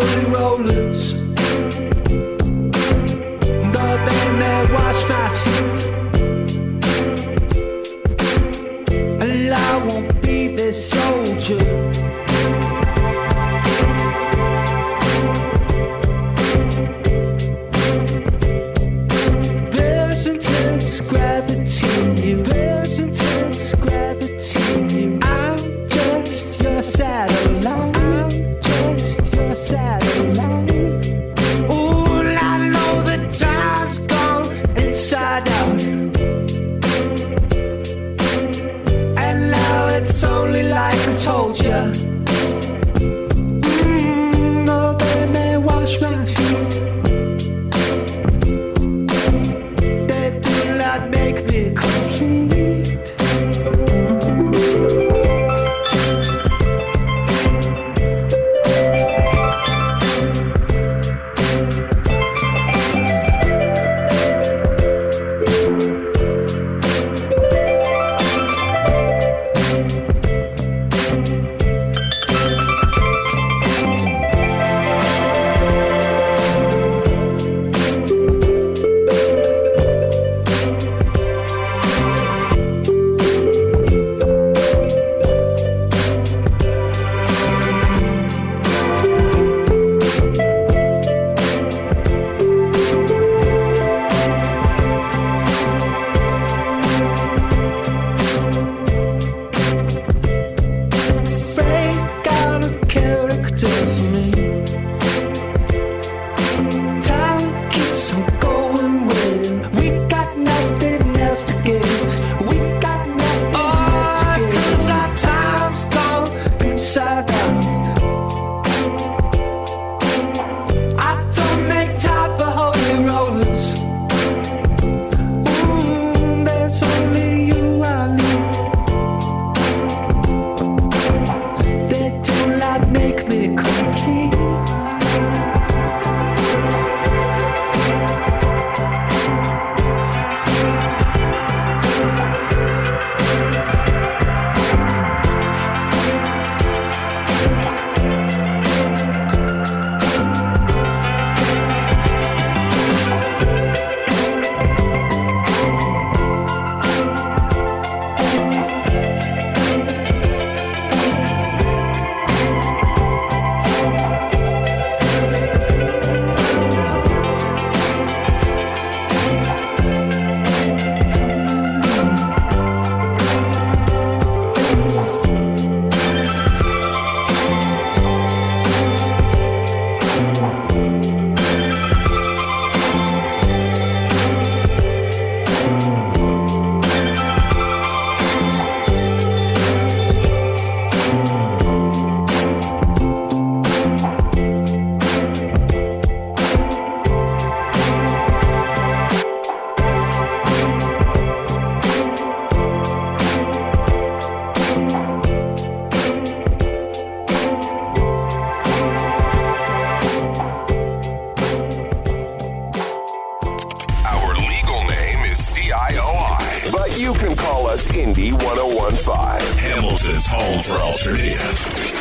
holy rollers, but they may wash my feet, and I won't be their soldier. There's intense gravity in you. There's intense gravity in you. I'm just your satellite. I'm just your satellite. Ooh, and I know the time's gone inside out, and now it's only like I told you. Oh, they may wash my feet. They do not make me complete. Break out a character for me. Time keeps on going when we got nothing else to give. We got nothing else to give. 'Cause our time's gone inside out. I don't make time for holy rollers. Ooh, there's only you I need. They do not make me complete. Our legal name is CIOI, but you can call us Indie 1015. Hamilton's home for alternative.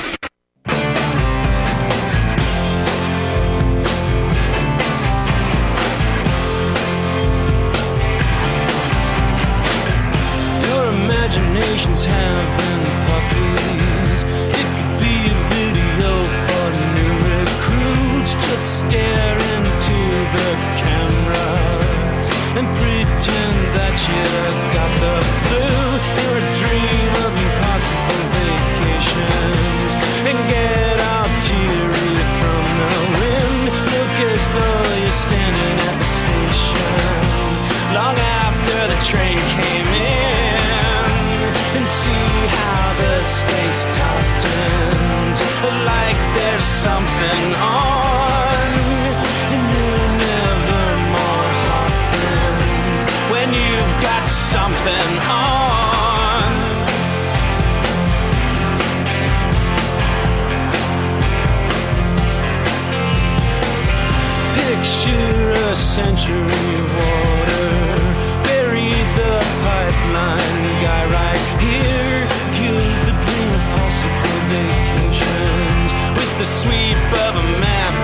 Your imagination's having puppies. It could be a video for new recruits. Just stare into the camera and pretend that you got the flu. You're a dream of impossible vacations and get all teary from the wind. Look as though you're standing at the station long after the train came in, and see how the space top turns like there's something on, and you're never more hopping when you've got something on. Picture a century of water buried the pipeline guy right here. Killed the dream of possible vacations with the sweep of a map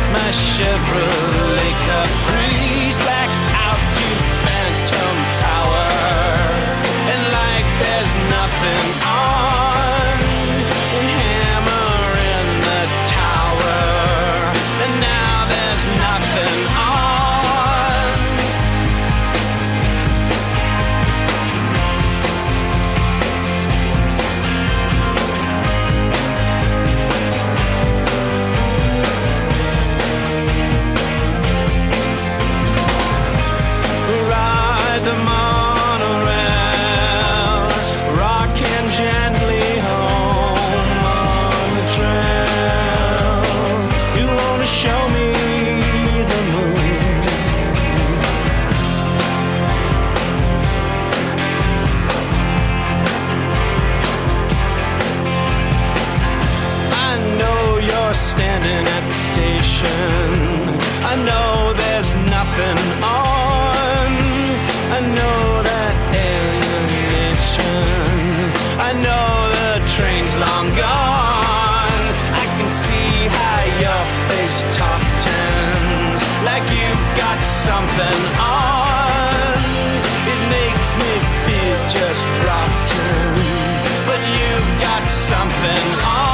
my Chevrolet Caprice back out to phantom power. And like there's nothing on, and hammer in the tower. And now there's nothing on. Ride the monorail, rocking gently home on the trail. You wanna show me the moon? I know you're standing at the station. I know there's nothing on. I know that alienation. I know the train's long gone. I can see how your face top tens, like you've got something on. It makes me feel just rotten, but you've got something on.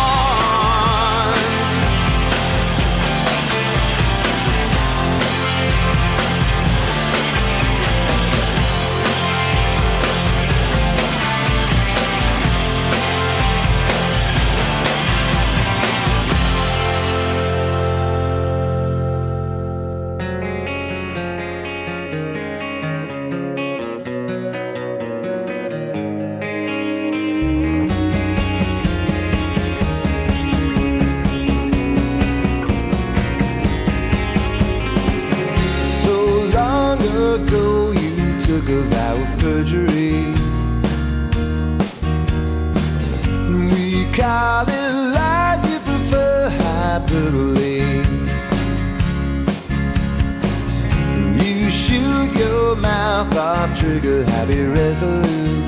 So long ago you took a vow of perjury. We call it lies, you prefer hyperbole. You shoot your mouth off trigger, happy resolute.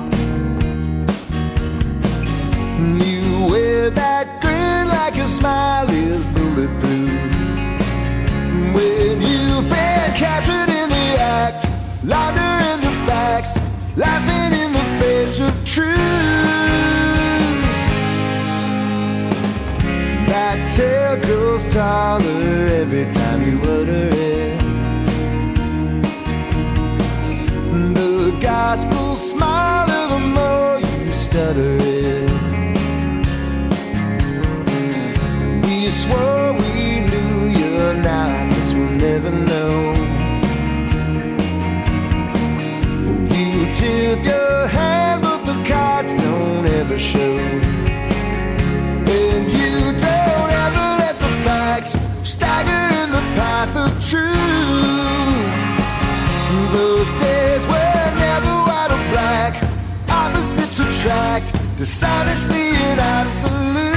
You wear that grin like your smile is bulletproof. When you've been captured in the act, laundering the facts, laughing in the face of truth. That tail grows taller every time you utter it. The gospel's smaller the more you stutter it. We swore we knew you're not, guess we'll never know. You tip your hand, but the cards don't ever show. And you don't ever let the facts stagger in the path of truth. Those days were never white or black, opposites attract, dishonestly and absolute.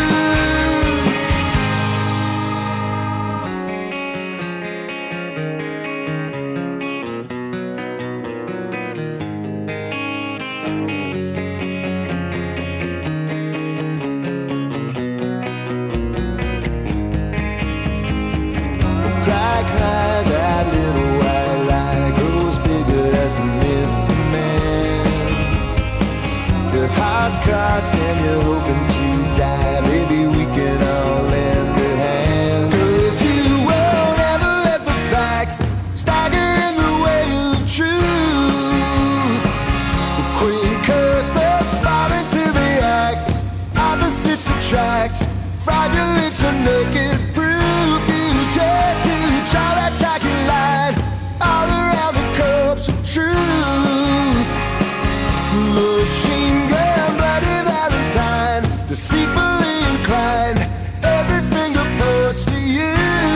Cry, cry, that little white lie grows bigger as the myth demands. Your heart's crossed and you're hoping to die. Maybe we can all lend a hand. 'Cause you won't ever let the facts stagger in the way of truth. The queen curse steps fall into the axe. Opposites attract, fraudulence and naked proof. You dare to try that shocking light all around the corpse of truth. Machine gun, bloody Valentine, deceitfully inclined, every finger points to you.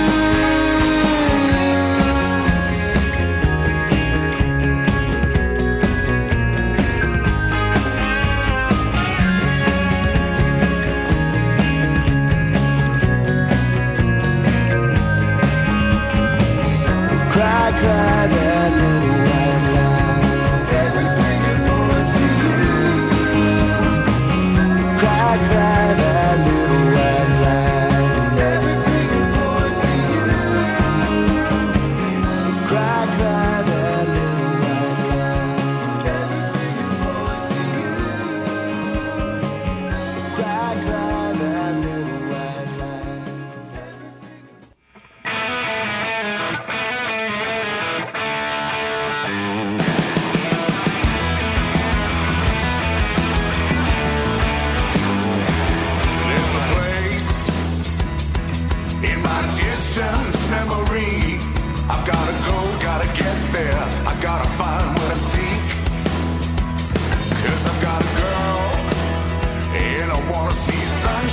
Cry, cry, that little white lie. Every finger points to you. Cry, cry, that little white lie. Every finger points to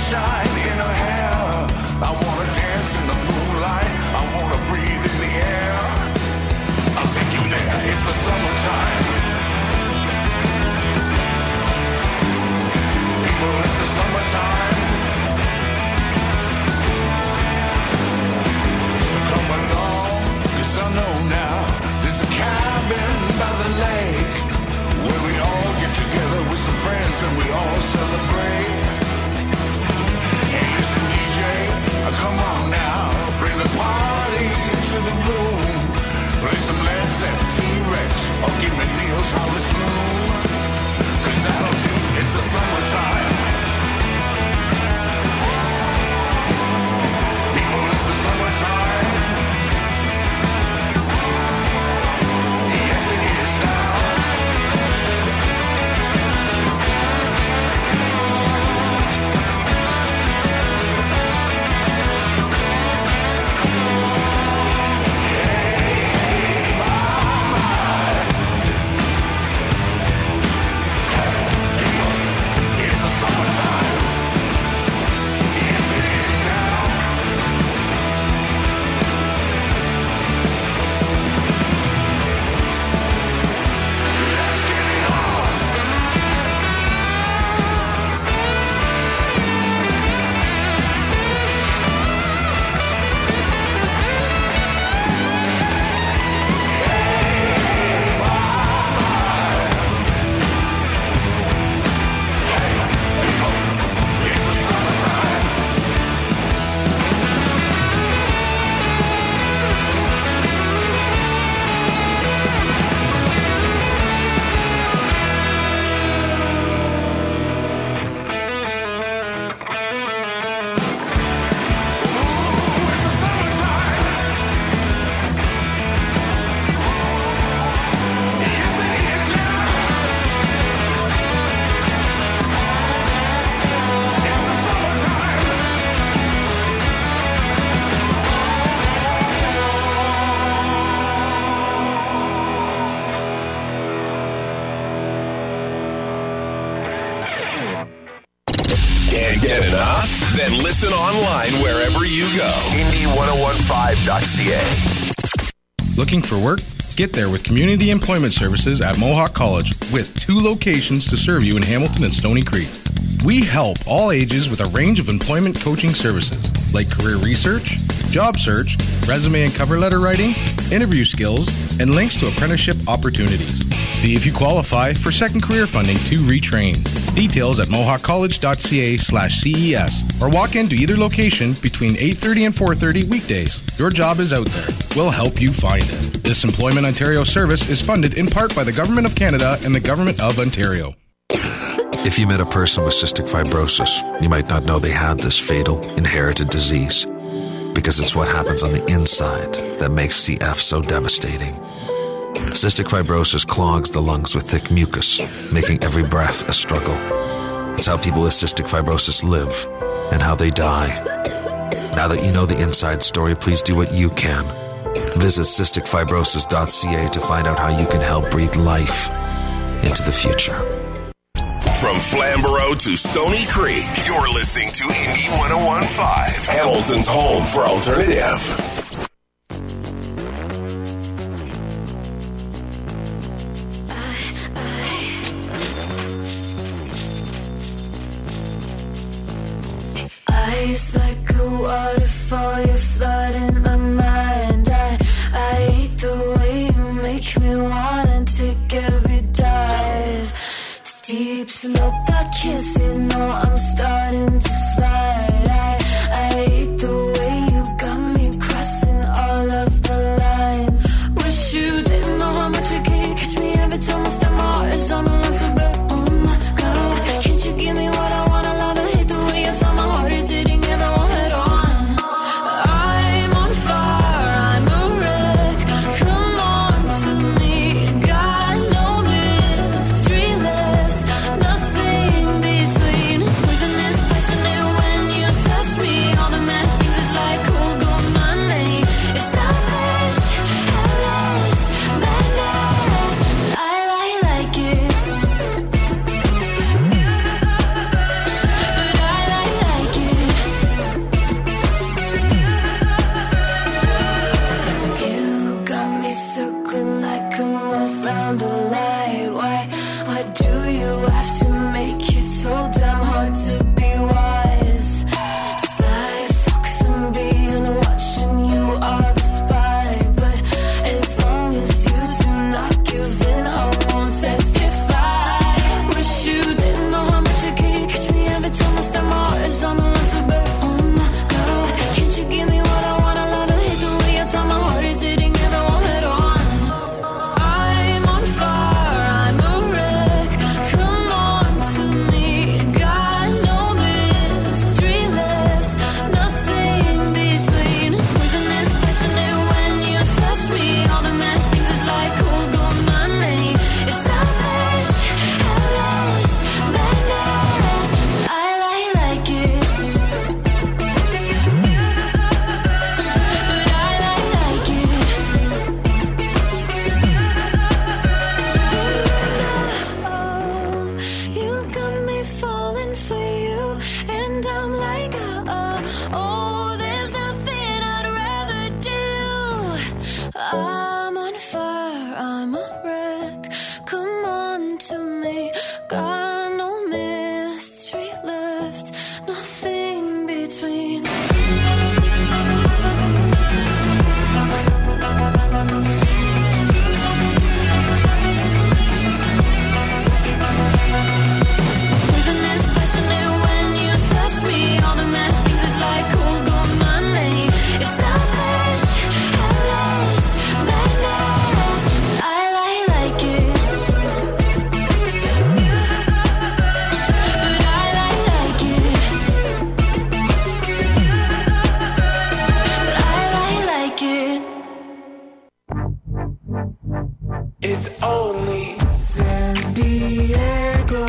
sunshine in her hair. I wanna dance in the moonlight. I wanna breathe in the air. I'll take you there. It's the summertime. People, it's the summertime. So come along, 'cause I know now there's a cabin by the lake where we all get together with some friends and we all celebrate. Hey, listen, DJ, come on now, bring the party to the room. Play some Led Zeppelin, T-Rex, or give me Neil's Harvest Moon. 'Cause that'll do, it's the summertime. People, it's the summertime. Yes, it is now. Can't get enough? Then listen online wherever you go. Indie1015.ca. Looking for work? Get there with Community Employment Services at Mohawk College, with 2 locations to serve you in Hamilton and Stony Creek. We help all ages with a range of employment coaching services like career research, job search, resume and cover letter writing, interview skills, and links to apprenticeship opportunities. See if you qualify for second career funding to retrain. Details at mohawkcollege.ca/CES or walk into either location between 8:30 and 4:30 weekdays. Your job is out there. We'll help you find it. This Employment Ontario service is funded in part by the Government of Canada and the Government of Ontario. If you met a person with cystic fibrosis, you might not know they had this fatal inherited disease, because it's what happens on the inside that makes CF so devastating. Cystic fibrosis clogs the lungs with thick mucus, making every breath a struggle. It's how people with cystic fibrosis live and how they die. Now that you know the inside story, please do what you can. Visit cysticfibrosis.ca to find out how you can help breathe life into the future. From Flamborough to Stony Creek, you're listening to Indie 1015, Hamilton's home for alternative. Eyes like a waterfall, you're flooding my mind. I hate the way you make me wanna take every dive. Steep slope, I can't see, no, I'm starting to slide. I hate the way you got me crossing shit. It's only San Diego,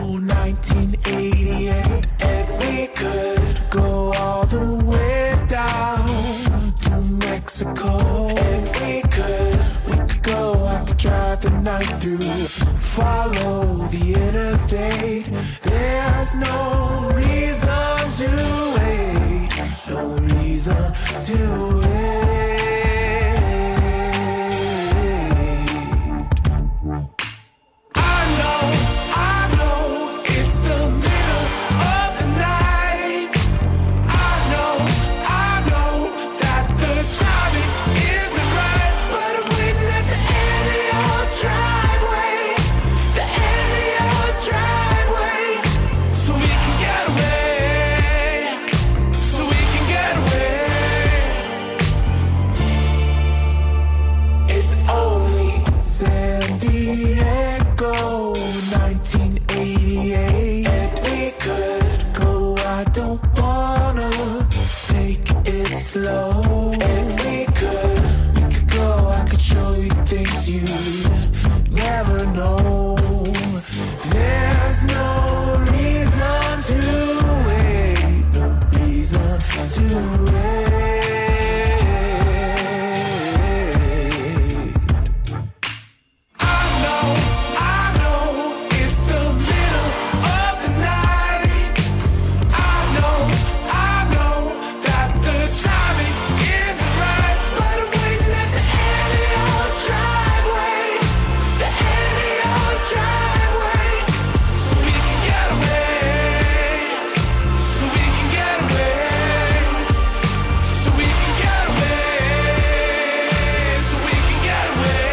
1988, and we could go all the way down to Mexico, and we could go, I could drive the night through, follow the interstate. There's no reason to wait, no reason to wait. Slow, and we could go, I could show you things you never know. There's no reason to wait, no reason to wait. I know, it's the middle of the night. I know that the timing isn't right, but I'm waiting at the end of your driveway, the end of your driveway, so we can get away, so we can get away, so we can get away, so we can get away.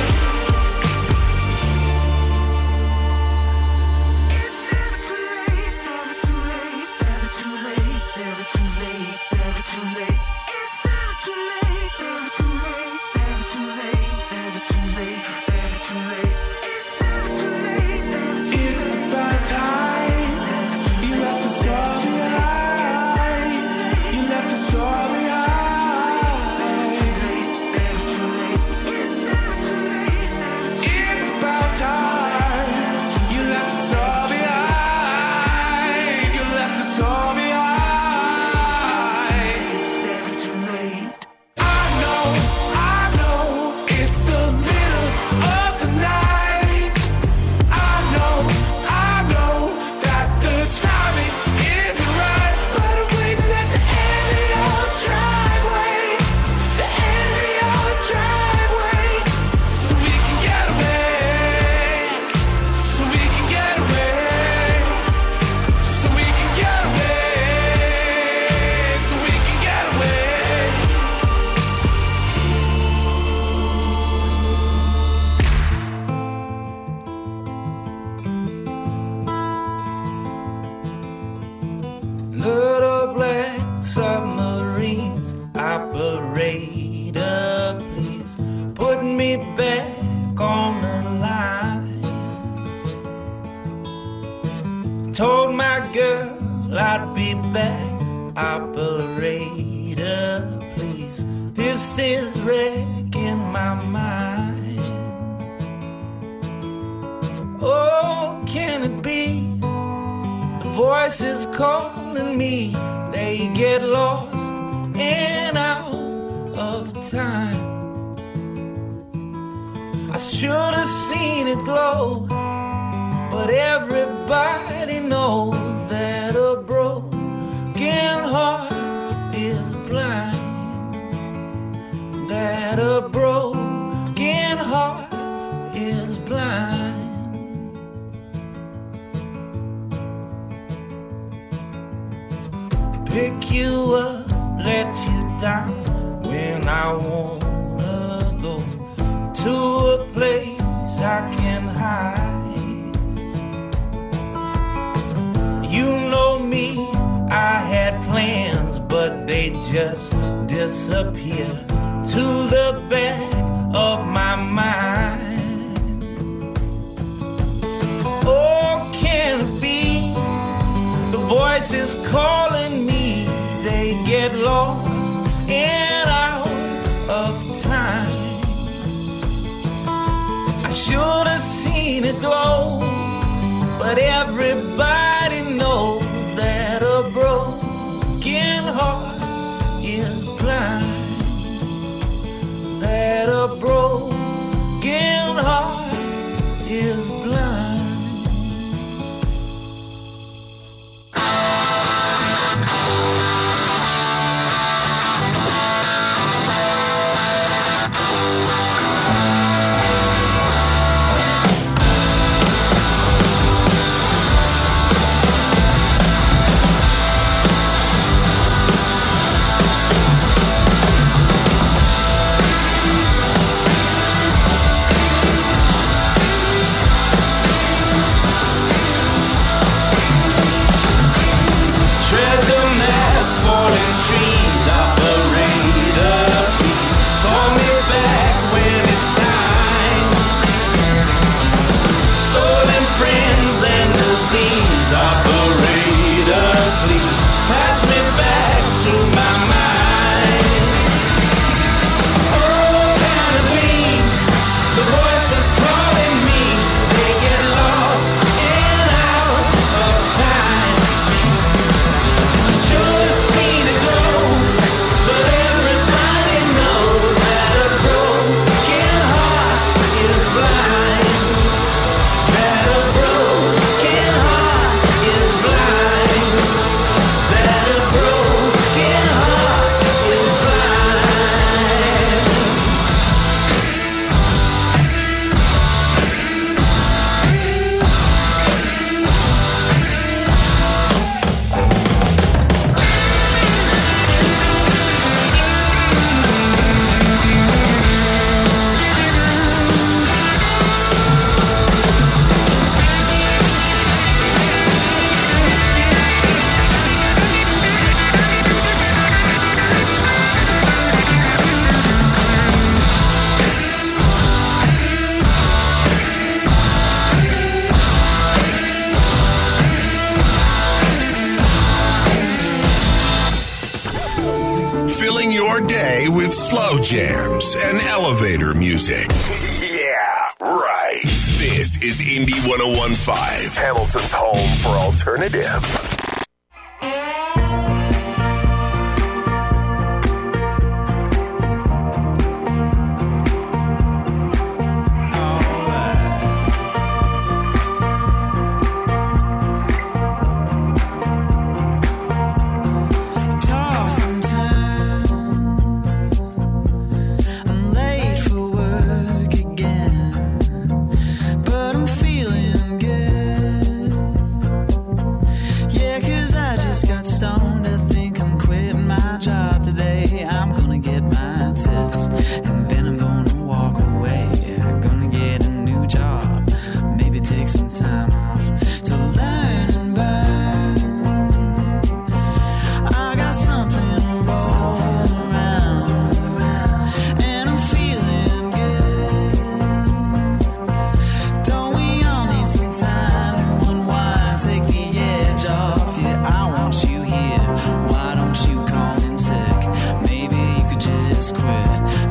It's never too late, never too late, never too late, never too late, never too late. It's never too late, never too late, never too late, never too late, never too late. It's never too late, never too late. It's about time you left us all behind. You left us all behind. It's about time you left us all behind. You left us all behind. Never too late. I know, it's the middle of the night. I know that the timing isn't right, but I'm waiting at the end of your driveway, the end of your driveway, so we can get away, so we can get away, so we can get away, so we can get away. Little black submarines, operator, please put me back on the line. Told my girl I'd be back, operator, please. This is wrecking my mind. Oh, can it be? The voices calling me, they get lost and out of time. I should have seen it glow, but everybody knows that a broken heart is blind. That a broken heart is blind. Pick you up, let you down when I wanna go to a place I can hide. You know me, I had plans, but they just disappear to the back of my mind. Oh, can it be? The voices calling me, they get lost and out a glow, but everybody knows that a broken heart is blind. That a broken heart is blind. Slow jams and elevator music. Yeah, right. This is Indie 101.5, Hamilton's home for alternative. Quit.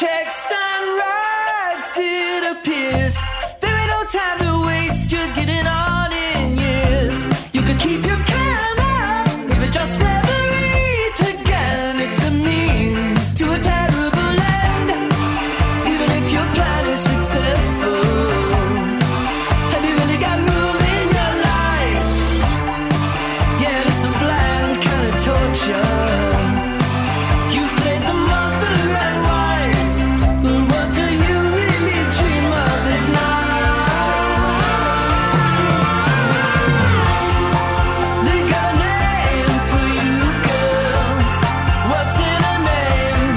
text and rags, it appears. There ain't no time to waste, you're getting on in years. You could keep your can up, if it just never eat again. It's a means to a terrible end. Even if your plan is successful, have you really got room in your life? Yeah, it's a bland kind of torture. You've played the mother and wife, but what do you really dream of at night? They got a name for you girls. What's in a name?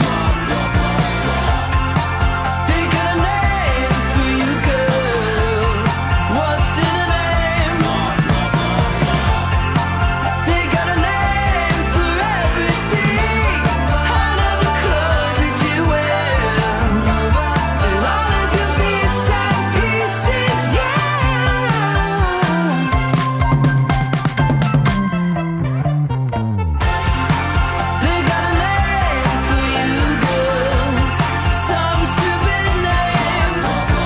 They got a name for you girls. What's in a name? They got a name for everything. I know the clothes that you wear, and all of your bits and pieces, They got a name for you girls, some stupid name.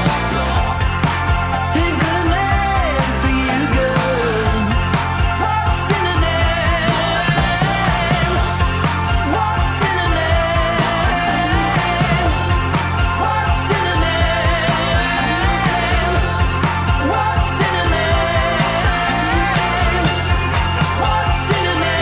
They've got a name for you girls. What's in a name? What's in a name? What's in a name? What's in a name? What's in a name?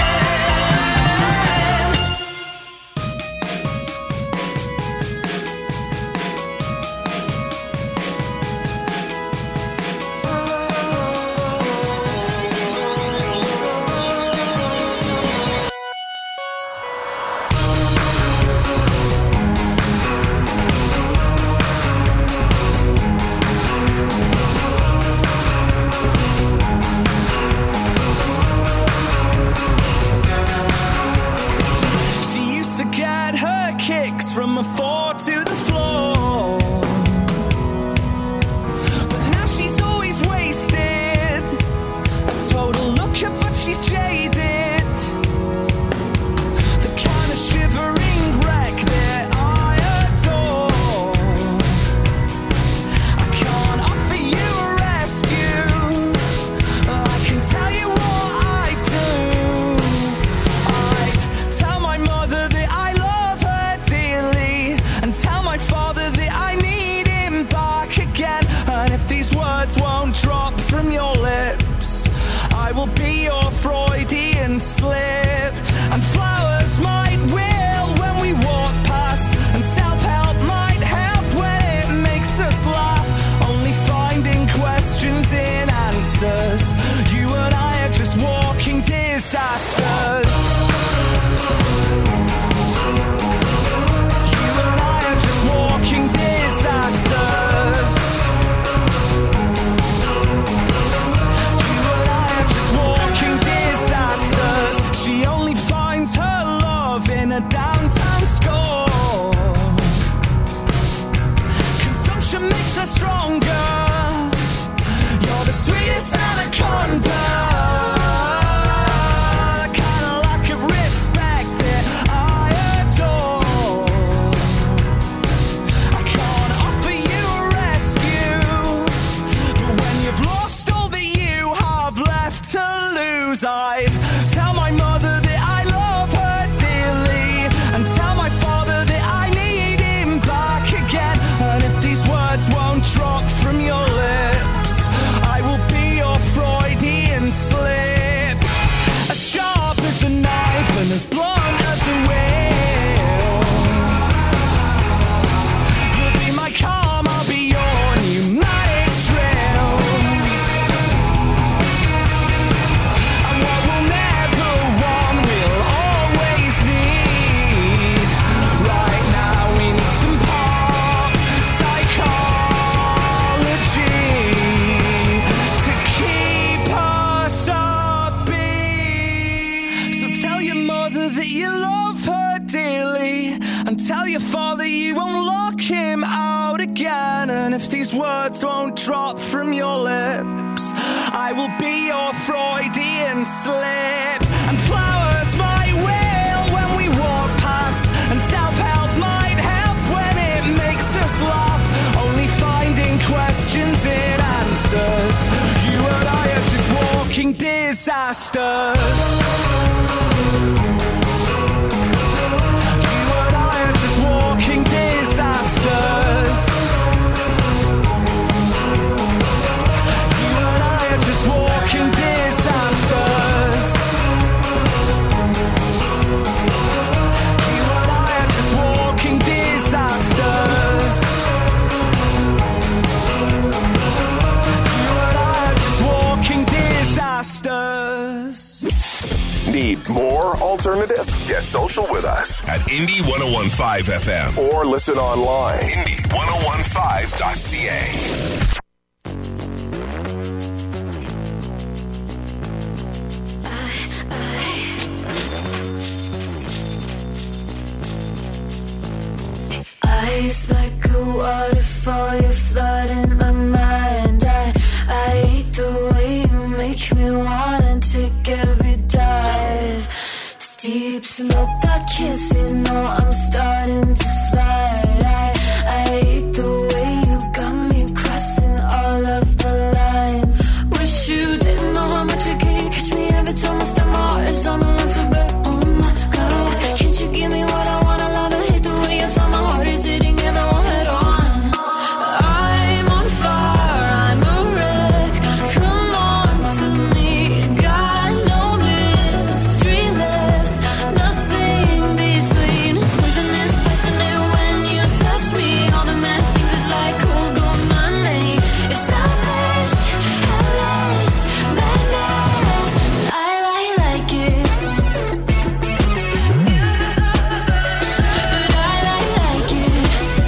She used to get her kicks from a 4 to the floor, but now she's always wasted. A total looker, but she's jaded. The kind of shivering wreck that I adore. I can't offer you a rescue. I can tell you what I do. I'd tell my mother that I love her dearly, and tell my father that I need him back again. And if these words won't drop from your lips, I will be your Freudian slip. And flowers might wilt when we walk past, and self-help might help when it makes us laugh. Only finding questions in answers. You and I are just walking disasters. You and I are just walking disasters. You and I are just walking disasters. She only finds her love in a downtown score. Consumption makes her stronger. You're the sweetest anaconda. The kind of lack of respect that I adore. I can't offer you a rescue, but when you've lost all that you have left to lose, I'd tell my mother that I love her dearly, and tell my father that I need him back again. And if these words won't drop from your lips, I will be your Freudian slip. As sharp as a knife and as blunt as a whale. You'll be my calm, I'll be your pneumatic drill. And what we'll never want, we'll always need. Right now we need some pop psychology to keep us upbeat. So tell your mother that you love her dearly, and tell your father you won't lock him out again. And if these words won't drop from your lips, I will be your Freudian slip. And flowers might wilt when we walk past, and self-help might help when it disasters. You and I are just walking disasters. You and I are just walking disasters. You and I are just walking disasters. You and I are just walking disasters. Need more alternative? Get social with us at Indie 1015 FM or listen online. Indie1015.ca. Eyes like a waterfall, you're flooding my mind. I hate the way you make me wanna take every dive. Steep slope, I can't see, no, I'm starting to slide. I hate the way you got me crossing all of the lines. Wish you didn't know how much you can catch me every time I step my heart is on the line for bed. Oh my God, can't you give me what I want? I love it, hate the way you tell my heart is hitting everyone head on. I'm on fire, I'm a wreck. Come on to me, got no mystery left, nothing between. Poisonous, passionate when you touch me. All the mad things is like cold gold money. It's selfish, hellish, madness. I like it, but I like it.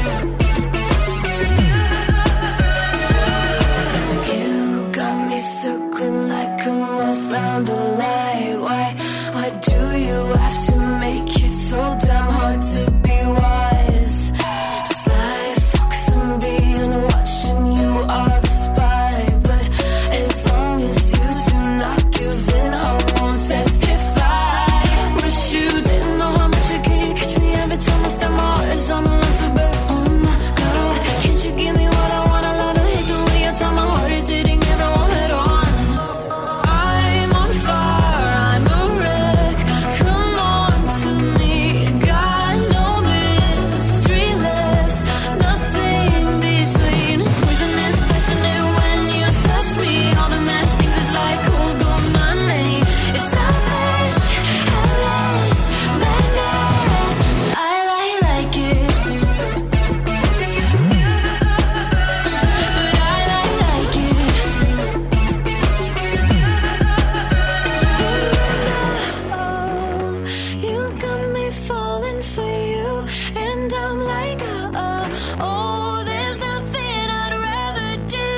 You got me circling like a moth round the light. Why do you have to make it so damn hard to be wise? Sly fox and being watching, you are the spy. But as long as you do not give in, I won't testify. Wish you didn't know how much you can catch me every time I step my heart is on the line for bed. Oh my God, can't you give me what I want? I love it, hate the way you tell my heart is hitting everyone head on. I'm on fire, I'm a wreck. Come on to me, got no mystery left, nothing between. Poisonous, passionate when you touch me. All the mad things is like cold gold money. It's selfish, hellish, madness. I like it, but I like it. Oh, you got me falling for you, and I'm like, oh, there's nothing I'd rather do.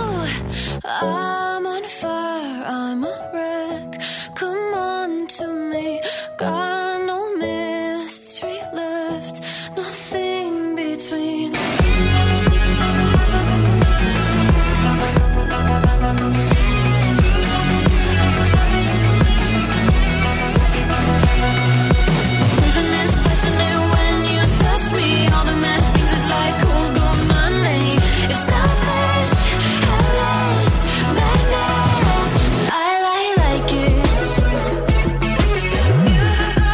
I'm on fire, I'm a wreck. Come on to me, got no mystery left, nothing between. Poisonous, passionate when you touch me. All the mad things is like cold gold money. It's selfish, hellish, madness. I like it,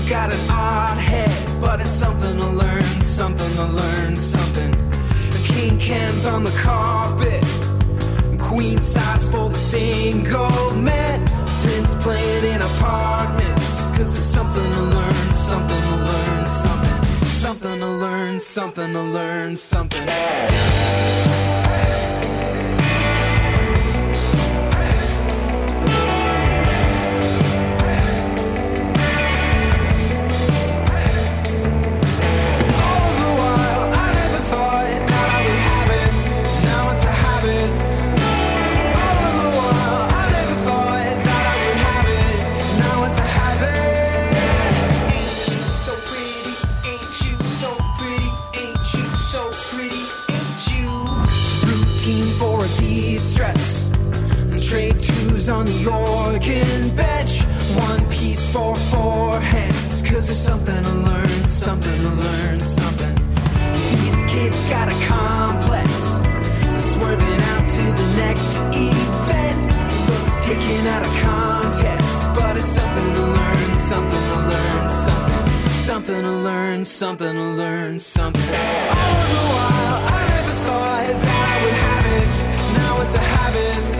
He's got an odd head, but it's something to learn, something to learn, something. The king Ken's on the carpet, queen size for the single man. Prince playing in apartments, cause there's something to learn, something to learn, something. Something to learn, something to learn, something. Trade twos on the organ bench, one piece for four hands, cause there's something to learn, something to learn, something. These kids got a complex, swerving out to the next event. Looks taken out of context, but it's something to learn, something to learn, something. Something to learn, something to learn, something. All the while, I never thought that I would have it, now it's a habit.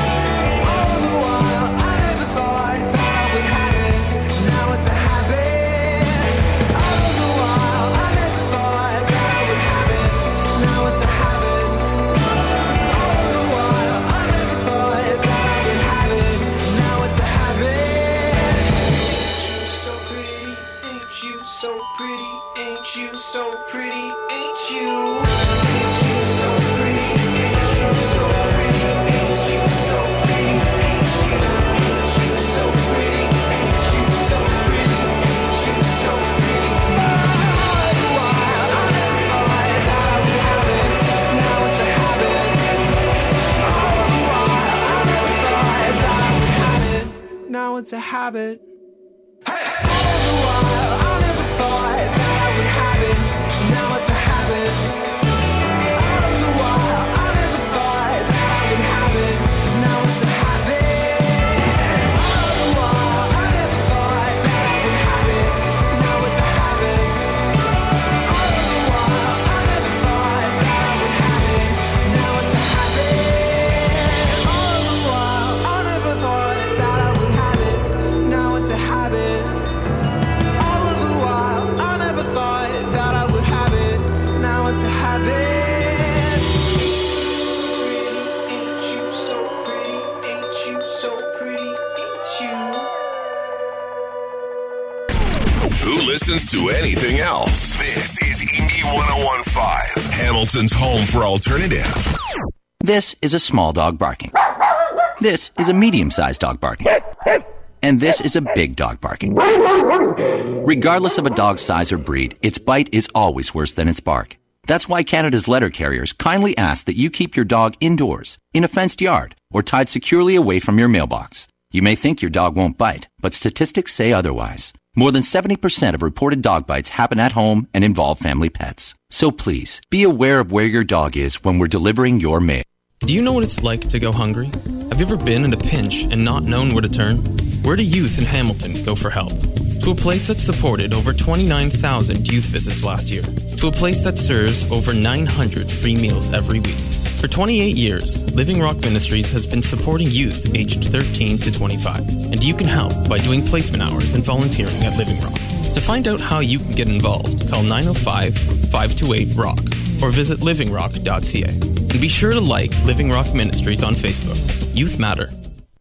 It's a habit. Hey, all the while, I never thought that I would have it. Now it's a habit. All the while, I never thought that I would have it. Now it's a habit. All the while, I never thought that I would have it. Now it's a habit. All the while, I never thought that I would have it. Now it's a habit. All the while, I never thought that I would have it. Now it's a habit. All of the while, I never thought that I would have it. Now it's a habit. Ain't you so pretty? Ain't you so pretty? Ain't you? Who listens to anything else? This is Indie 101.5, Hamilton's home for alternative. This is a small dog barking. This is a medium-sized dog barking. And this is a big dog barking. Regardless of a dog's size or breed, its bite is always worse than its bark. That's why Canada's letter carriers kindly ask that you keep your dog indoors, in a fenced yard, or tied securely away from your mailbox. You may think your dog won't bite, but statistics say otherwise. More than 70% of reported dog bites happen at home and involve family pets. So please, be aware of where your dog is when we're delivering your mail. Do you know what it's like to go hungry? Have you ever been in a pinch and not known where to turn? Where do youth in Hamilton go for help? To a place that supported over 29,000 youth visits last year. To a place that serves over 900 free meals every week. For 28 years, Living Rock Ministries has been supporting youth aged 13 to 25. And you can help by doing placement hours and volunteering at Living Rock. To find out how you can get involved, call 905-528-ROCK or visit livingrock.ca. And be sure to like Living Rock Ministries on Facebook. Youth Matter.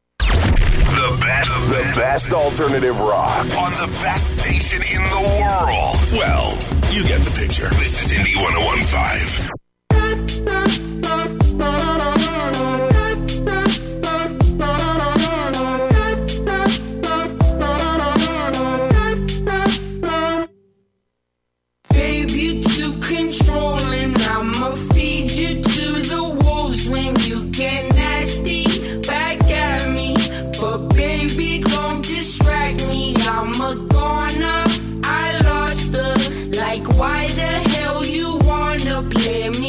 The best alternative rock on the best station in the world. Well, you get the picture. This is Indie 101.5. Baby, too controlling. I'ma feed you to the wolves when you get nasty back at me. But baby, don't distract me. I'm a goner. I lost her. Like, why the hell you wanna play me?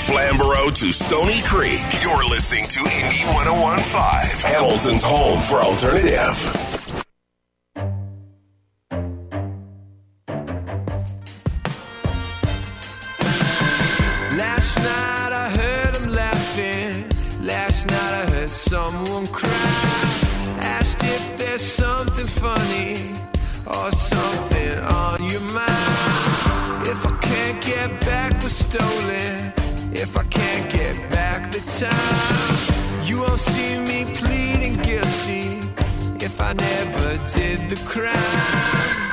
Flamborough to Stony Creek, you're listening to Indie 101.5, Hamilton's home for alternative. Last night I heard him laughing. Last night I heard someone cry. Asked if there's something funny or something on your mind. If I can't get back what's stolen, if I can't get back the time, you won't see me pleading guilty if I never did the crime.